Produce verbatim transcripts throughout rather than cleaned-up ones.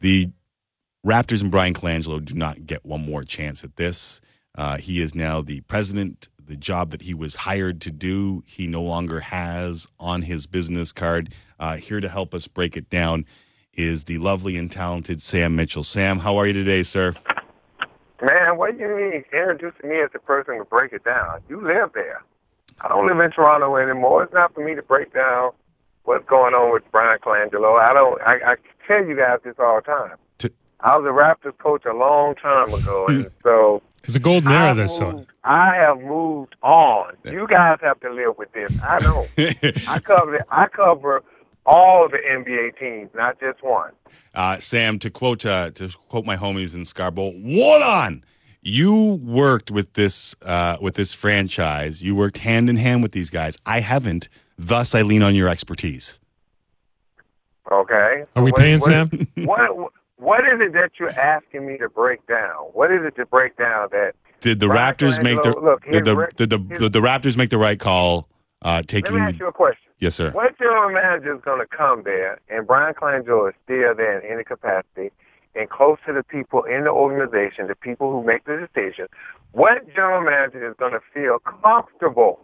The Raptors and Brian Colangelo do not get one more chance at this. Uh, he is now the president. The job that he was hired to do, he no longer has on his business card. Uh, here to help us break it down is the lovely and talented Sam Mitchell. Sam, how are you today, sir? Man, what do you mean introducing me as the person to break it down? You live there. I don't live in Toronto anymore. It's not for me to break down what's going on with Brian Colangelo. I don't. I, I tell you guys this all the time. To- I was a Raptors coach a long time ago, and so it's a golden era. This song. I have moved on. You guys have to live with this. I don't. I cover. I cover all the N B A teams, not just one. Uh, Sam, to quote uh, to quote my homies in Scarborough, "Hold on." You worked with this uh, with this franchise. You worked hand in hand with these guys. I haven't. Thus, I lean on your expertise. Okay. Are we what, paying what, Sam? What What is it that you're asking me to break down? What is it to break down that did the Brian Raptors Colangelo, make the look, did the, his, did the, his, did the Raptors make the right call? Uh, taking let me ask you a question. Yes, sir. What general manager is going to come there, and Brian Colangelo is still there in any capacity, and close to the people in the organization, the people who make the decisions? What general manager is going to feel comfortable,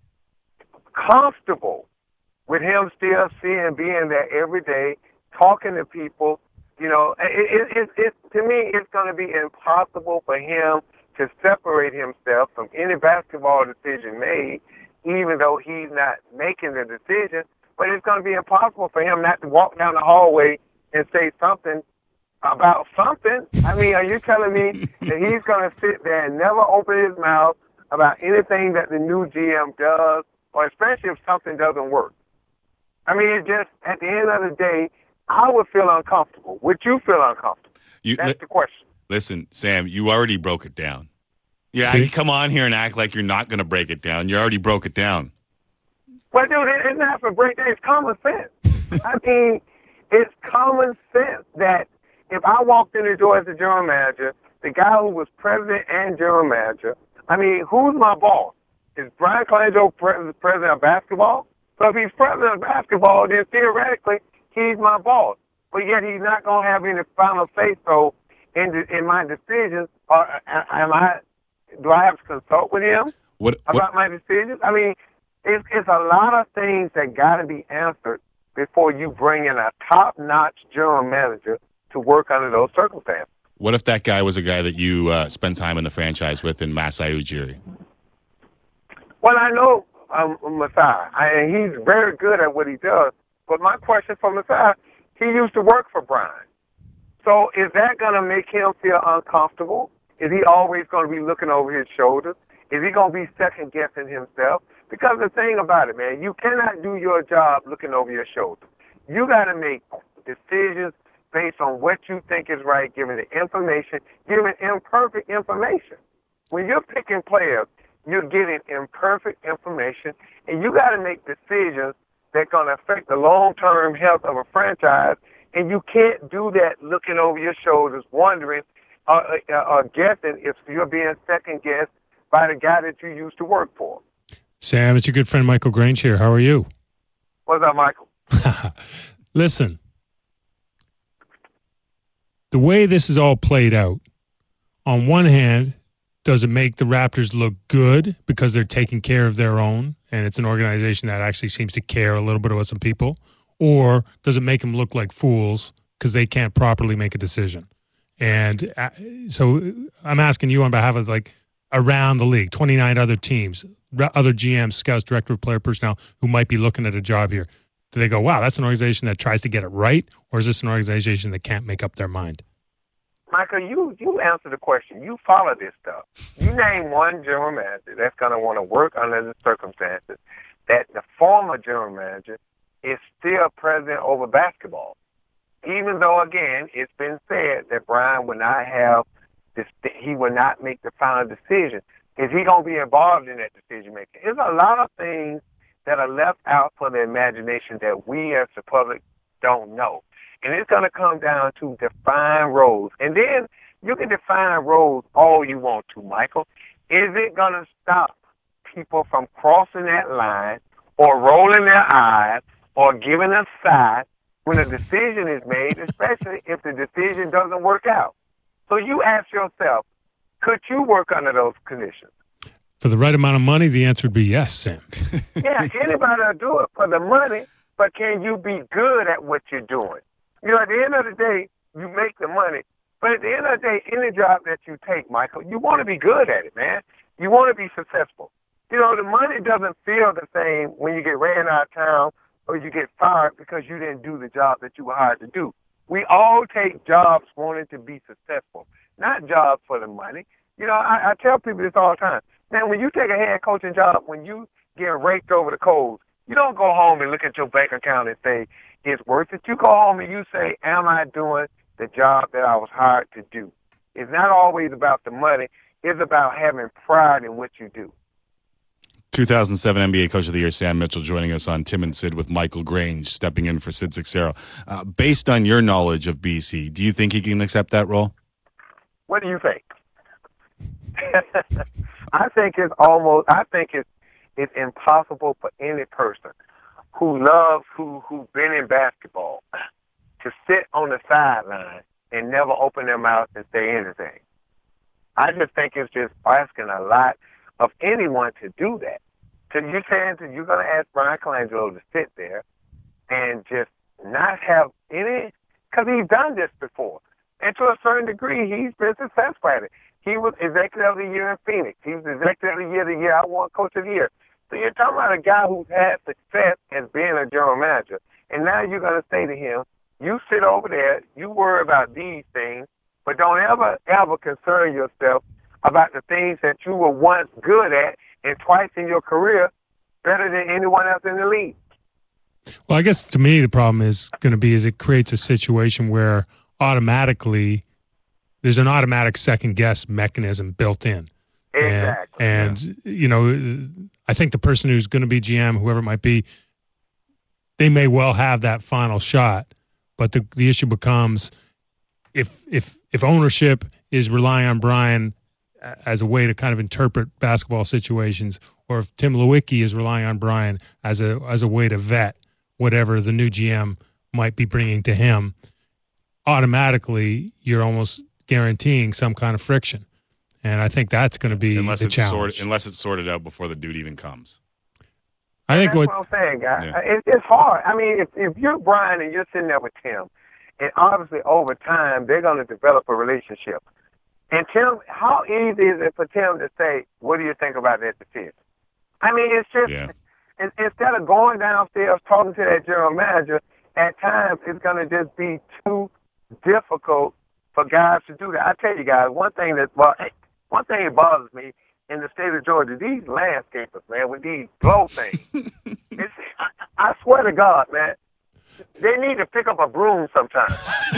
comfortable with him still seeing, being there every day, talking to people? You know, it, it, it, it, to me, it's going to be impossible for him to separate himself from any basketball decision made, even though he's not making the decision. But it's going to be impossible for him not to walk down the hallway and say something about something. I mean, are you telling me that he's going to sit there and never open his mouth about anything that the new G M does, or especially if something doesn't work? I mean, it just, at the end of the day, I would feel uncomfortable. Would you feel uncomfortable? You, That's li- the question. Listen, Sam, you already broke it down. Yeah, See? you come on here and act like you're not going to break it down. You already broke it down. Well, dude, it, it's not for break down. It's common sense. I mean, it's common sense that if I walked in the door as a general manager, the guy who was president and general manager, I mean, who's my boss? Is Brian Colangelo pre- president of basketball? So if he's president of basketball, then theoretically, he's my boss. But yet he's not going to have any final say-so in, the, in my decisions. Or am I... Do I have to consult with him what, what? about my decisions? I mean, it's, it's a lot of things that got to be answered before you bring in a top-notch general manager to work under those circumstances. What if that guy was a guy that you uh, spent time in the franchise with in Masai Ujiri? Well, I know um, Masai, and he's very good at what he does. But my question for Masai, he used to work for Brian. So is that going to make him feel uncomfortable? Is he always going to be looking over his shoulders? Is he going to be second-guessing himself? Because the thing about it, man, you cannot do your job looking over your shoulder. You got to make decisions based on what you think is right, given the information, given imperfect information. When you're picking players, you're getting imperfect information, and you got to make decisions that are going to affect the long-term health of a franchise, and you can't do that looking over your shoulders, wondering, Uh, uh, uh, guessing if you're being second guessed by the guy that you used to work for. Sam, it's your good friend Michael Grange here. How are you? What's up, Michael? Listen, the way this is all played out, on one hand, does it make the Raptors look good because they're taking care of their own and it's an organization that actually seems to care a little bit about some people? Or does it make them look like fools because they can't properly make a decision? And uh, so I'm asking you on behalf of like around the league, twenty-nine other teams, other G Ms, scouts, director of player personnel who might be looking at a job here. Do they go, wow, that's an organization that tries to get it right? Or is this an organization that can't make up their mind? Michael, you, you answer the question. You follow this stuff. You name one general manager that's going to want to work under the circumstances that the former general manager is still president over basketball. Even though, again, it's been said that Brian would not have this, he would not make the final decision. Is he going to be involved in that decision making? There's a lot of things that are left out for the imagination that we as the public don't know. And it's going to come down to define roles. And then you can define roles all you want to, Michael. Is it going to stop people from crossing that line or rolling their eyes or giving a side when a decision is made, especially if the decision doesn't work out. So you ask yourself, could you work under those conditions? For the right amount of money, the answer would be yes, Sam. Yeah, anybody will do it for the money, but can you be good at what you're doing? You know, at the end of the day, you make the money. But at the end of the day, any job that you take, Michael, you want to be good at it, man. You want to be successful. You know, the money doesn't feel the same when you get ran out of town or you get fired because you didn't do the job that you were hired to do. We all take jobs wanting to be successful, not jobs for the money. You know, I, I tell people this all the time. Now, when you take a head coaching job, when you get raked over the coals, you don't go home and look at your bank account and say, it's worth it. You go home and you say, am I doing the job that I was hired to do? It's not always about the money. It's about having pride in what you do. two thousand seven N B A Coach of the Year, Sam Mitchell, joining us on Tim and Sid with Michael Grange, stepping in for Sid Cicero. Uh, based on your knowledge of B C, do you think he can accept that role? What do you think? I think it's almost, I think it's, it's impossible for any person who loves, who, who's been in basketball to sit on the sideline and never open their mouth and say anything. I just think it's just asking a lot of anyone to do that. So you're saying that you're going to ask Bryan Colangelo to sit there and just not have any, because he's done this before. And to a certain degree, he's been successful at it. He was Executive of the Year in Phoenix. He was Executive of the Year the year I won Coach of the Year. So you're talking about a guy who's had success as being a general manager. And now you're going to say to him, you sit over there, you worry about these things, but don't ever, ever concern yourself about the things that you were once good at and twice in your career better than anyone else in the league. Well, I guess to me the problem is going to be is it creates a situation where automatically there's an automatic second guess mechanism built in. Exactly. And, and yeah. you know, I think the person who's going to be G M, whoever it might be, they may well have that final shot. But the the issue becomes if if if ownership is relying on Bryan as a way to kind of interpret basketball situations, or if Tim Lewicki is relying on Bryan as a as a way to vet whatever the new G M might be bringing to him, automatically you're almost guaranteeing some kind of friction. And I think that's going to be unless the it's challenge. Sorted, unless it's sorted out before the dude even comes. I think That's what, what I'm saying, guys. Yeah. It, it's hard. I mean, if, if you're Bryan and you're sitting there with Tim, and obviously over time they're going to develop a relationship. And Tim, how easy is it for Tim to say, what do you think about that decision? I mean, it's just, Yeah. in, instead of going downstairs talking to that general manager, at times it's going to just be too difficult for guys to do that. I tell you guys, one thing that, well, one thing that bothers me in the state of Georgia, these landscapers, man, with these blow things, it's, I, I swear to God, man, they need to pick up a broom sometime.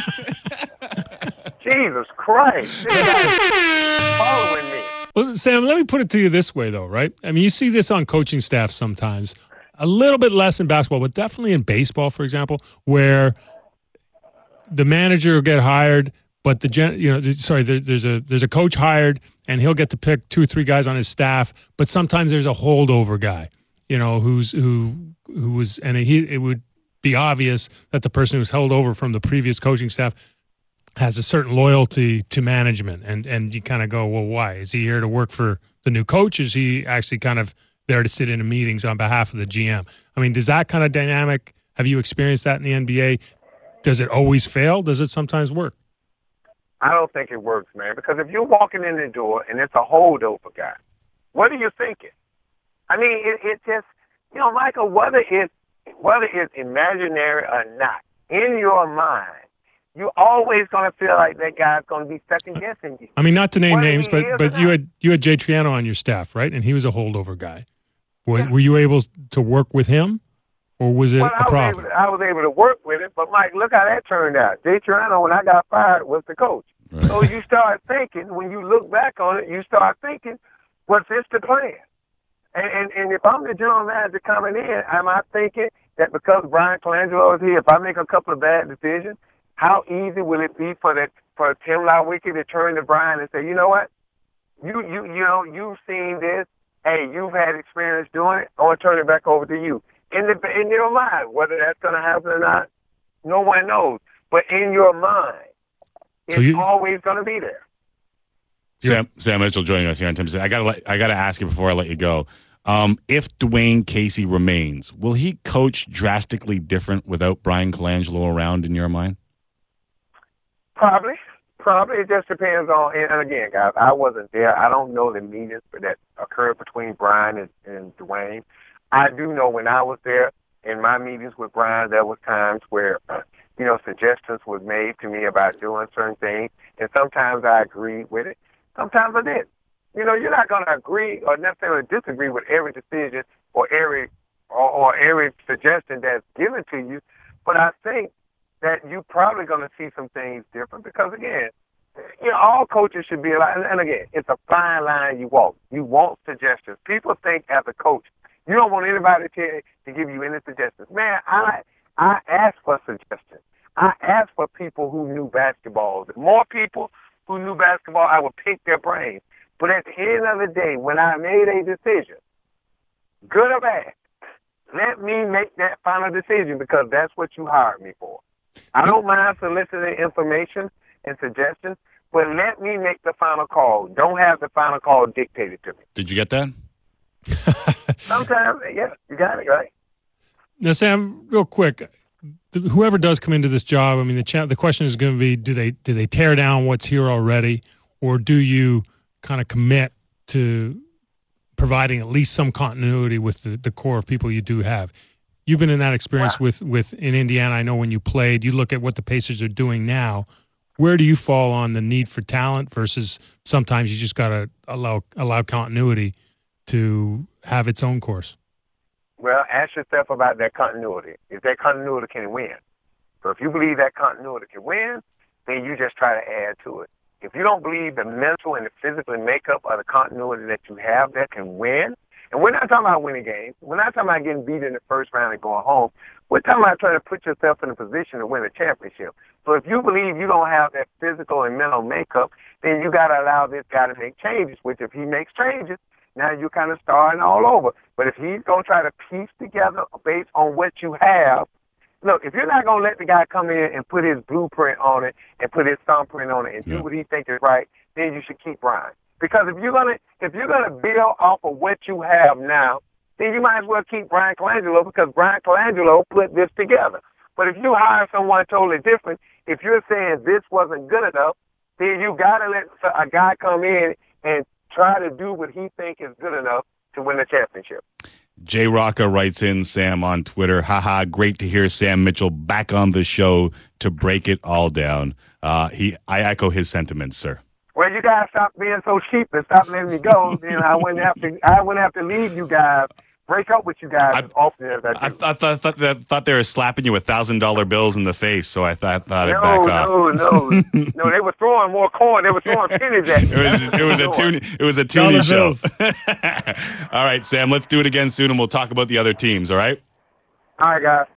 Jesus Christ. This guy's following me. well, Sam, let me put it to you this way, though, right? I mean, you see this on coaching staff sometimes, a little bit less in basketball, but definitely in baseball, for example, where the manager will get hired, but the gen, you know, sorry, there, there's a there's a coach hired, and he'll get to pick two or three guys on his staff, but sometimes there's a holdover guy, you know, who's who who was, and he it would be obvious that the person who's held over from the previous coaching staff has a certain loyalty to management, and and you kind of go, well, why? Is he here to work for the new coach? Is he actually kind of there to sit in the meetings on behalf of the G M? I mean, does that kind of dynamic, have you experienced that in the N B A? Does it always fail? Does it sometimes work? I don't think it works, man, because if you're walking in the door and it's a holdover guy, what are you thinking? I mean, it, it just, you know, Michael, whether it's, whether it's imaginary or not, in your mind, you're always going to feel like that guy's going to be second-guessing you. I mean, not to name Whether names, he but is but or you not. had you had Jay Triano on your staff, right? And he was a holdover guy. Were, were you able to work with him, or was it Well, a I was, problem? able to, I was able to work with it, but, Mike, look how that turned out. Jay Triano, when I got fired, was the coach. Right. So you start thinking, when you look back on it, you start thinking, was this the plan? And, and, and if I'm the general manager coming in, am I thinking that because Bryan Colangelo is here, if I make a couple of bad decisions, how easy will it be for that for Tim Lewicki to turn to Bryan and say, you know what, you you you know you've seen this, hey, you've had experience doing it, I want to turn it back over to you. In the in your mind, whether that's going to happen or not, No one knows. But in your mind, it's So you- always going to be there. Sam, Sam Mitchell joining us here on Tim Says. I gotta let, I gotta ask you before I let you go. Um, if Dwayne Casey remains, will he coach drastically different without Brian Colangelo around in your mind? Probably. Probably. It just depends on, and again, guys, I wasn't there. I don't know the meetings that occurred between Brian and, and Dwayne. I do know when I was there, in my meetings with Brian, there was times where, you know, suggestions were made to me about doing certain things, and sometimes I agreed with it. Sometimes I didn't. You know, you're not going to agree or necessarily disagree with every decision or every or, or every suggestion that's given to you, but I think that you're probably going to see some things different because, again, you know, all coaches should be allowed. And, and again, it's a fine line you walk. You want suggestions. People think as a coach, you don't want anybody to, to give you any suggestions. Man, I I asked for suggestions. I asked for people who knew basketball. The more people who knew basketball, I would pick their brains. But at the end of the day, when I made a decision, good or bad, let me make that final decision because that's what you hired me for. I don't mind soliciting information and suggestions, but let me make the final call. Don't have the final call dictated to me. Did you get that? Sometimes, yeah, you got it, right? Now, Sam, real quick, th- whoever does come into this job, I mean, the cha- the question is going to be: do they do they tear down what's here already, or do you kind of commit to providing at least some continuity with the, the core of people you do have? You've been in that experience Wow. with with in Indiana. I know when you played, you look at what the Pacers are doing now. Where do you fall on the need for talent versus sometimes you just got to allow allow continuity to have its own course? Well, ask yourself about that continuity. If that continuity can win. So if you believe that continuity can win, then you just try to add to it. If you don't believe the mental and the physical makeup of the continuity that you have that can win, and we're not talking about winning games. We're not talking about getting beat in the first round and going home. We're talking about trying to put yourself in a position to win a championship. So if you believe you don't have that physical and mental makeup, then you got to allow this guy to make changes, which if he makes changes, now you're kind of starting all over. But if he's going to try to piece together based on what you have, look, if you're not going to let the guy come in and put his blueprint on it and put his thumbprint on it and Yeah. do what he thinks is right, then you should keep Brian. Because if you're gonna if you're gonna build off of what you have now, then you might as well keep Brian Colangelo because Brian Colangelo put this together. But if you hire someone totally different, if you're saying this wasn't good enough, then you gotta let a guy come in and try to do what he thinks is good enough to win the championship. Jay Rocca writes in, Sam, on Twitter, haha, great to hear Sam Mitchell back on the show to break it all down. Uh, he, I echo his sentiments, sir. Well, you guys stop being so cheap and stop letting me go. Then I wouldn't have to. I wouldn't have to leave you guys. Break up with you guys I- as often as I I, do. I thought, thought, that, thought they were slapping you with one thousand dollar bills in the face, so I thought, thought I'd no, back off. no, no, no. They were throwing more corn. They were throwing pennies at me. It was it was a tune it was a tuning Dollar show. bills. All right, Sam, let's do it again soon, and we'll talk about the other teams. All right. All right, guys.